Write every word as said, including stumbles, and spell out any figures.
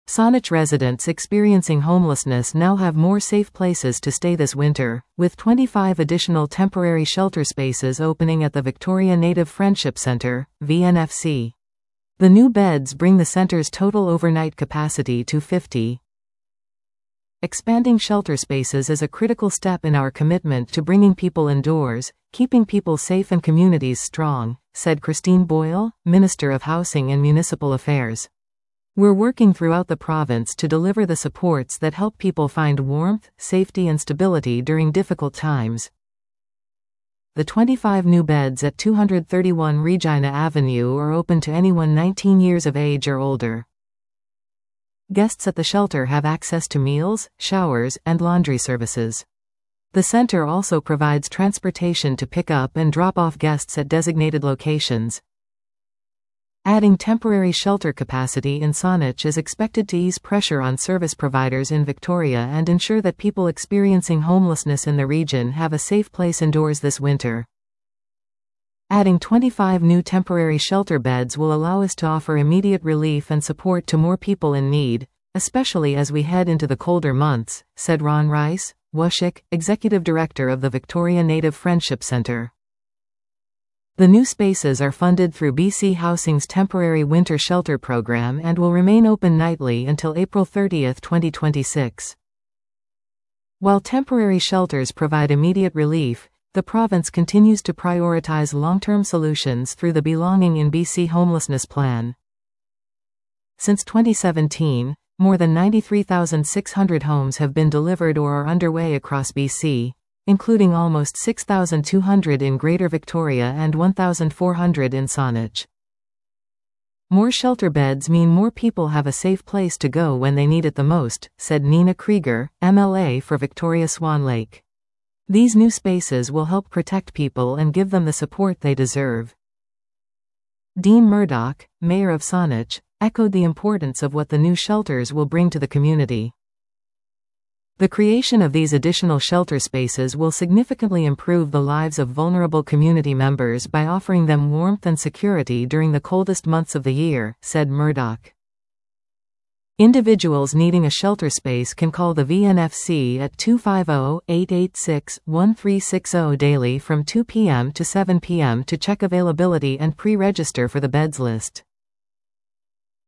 Saanich residents experiencing homelessness now have more safe places to stay this winter, with twenty-five additional temporary shelter spaces opening at the Victoria Native Friendship Centre, V N F C. The new beds bring the centre's total overnight capacity to fifty. Expanding shelter spaces is a critical step in our commitment to bringing people indoors, keeping people safe and communities strong, said Christine Boyle, Minister of Housing and Municipal Affairs. We're working throughout the province to deliver the supports that help people find warmth, safety and stability during difficult times. The twenty-five new beds at two thirty-one Regina Avenue are open to anyone nineteen years of age or older. Guests at the shelter have access to meals, showers, and laundry services. The centre also provides transportation to pick up and drop off guests at designated locations. Adding temporary shelter capacity in Saanich is expected to ease pressure on service providers in Victoria and ensure that people experiencing homelessness in the region have a safe place indoors this winter. Adding twenty-five new temporary shelter beds will allow us to offer immediate relief and support to more people in need, especially as we head into the colder months, said Ron Rice, Wushik, Executive Director of the Victoria Native Friendship Centre. The new spaces are funded through B C Housing's temporary winter shelter program and will remain open nightly until April thirtieth, twenty twenty-six. While temporary shelters provide immediate relief, the province continues to prioritize long-term solutions through the Belonging in B C Homelessness Plan. Since twenty seventeen, more than ninety-three thousand six hundred homes have been delivered or are underway across B C, including almost six thousand two hundred in Greater Victoria and one thousand four hundred in Saanich. More shelter beds mean more people have a safe place to go when they need it the most, said Nina Krieger, M L A for Victoria Swan Lake. These new spaces will help protect people and give them the support they deserve. Dean Murdoch, Mayor of Saanich, echoed the importance of what the new shelters will bring to the community. The creation of these additional shelter spaces will significantly improve the lives of vulnerable community members by offering them warmth and security during the coldest months of the year, said Murdoch. Individuals needing a shelter space can call the V N F C at two five zero, eight eight six, one three six zero daily from two p m to seven p m to check availability and pre-register for the beds list.